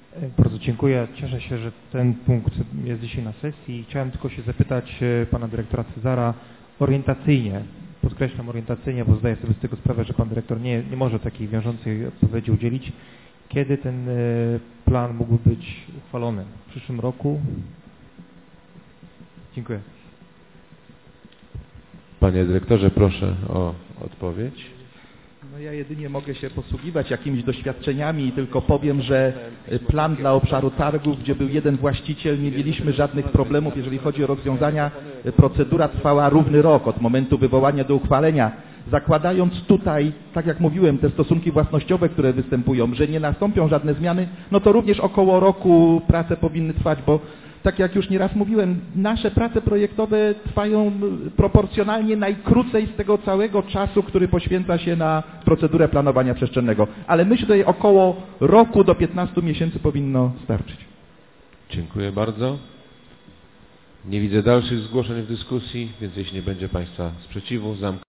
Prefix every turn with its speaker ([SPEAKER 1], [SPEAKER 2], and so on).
[SPEAKER 1] Bardzo dziękuję. Cieszę się, że ten punkt jest dzisiaj na sesji. Chciałem tylko się zapytać pana dyrektora Cezara orientacyjnie, podkreślam orientacyjnie, bo zdaję sobie z tego sprawę, że pan dyrektor nie może takiej wiążącej odpowiedzi udzielić. Kiedy ten plan mógłby być uchwalony? W przyszłym roku? Dziękuję.
[SPEAKER 2] Panie dyrektorze, proszę o odpowiedź.
[SPEAKER 3] No ja jedynie mogę się posługiwać jakimiś doświadczeniami i tylko powiem, że plan dla obszaru targów, gdzie był jeden właściciel, nie mieliśmy żadnych problemów, jeżeli chodzi o rozwiązania. Procedura trwała równy rok od momentu wywołania do uchwalenia. Zakładając tutaj, tak jak mówiłem, te stosunki własnościowe, które występują, że nie nastąpią żadne zmiany, no to również około roku prace powinny trwać, bo tak jak już nieraz mówiłem, nasze prace projektowe trwają proporcjonalnie najkrócej z tego całego czasu, który poświęca się na procedurę planowania przestrzennego. Ale myślę, że około roku do 15 miesięcy powinno starczyć.
[SPEAKER 2] Dziękuję bardzo. Nie widzę dalszych zgłoszeń w dyskusji, więc jeśli nie będzie Państwa sprzeciwu, zamknę.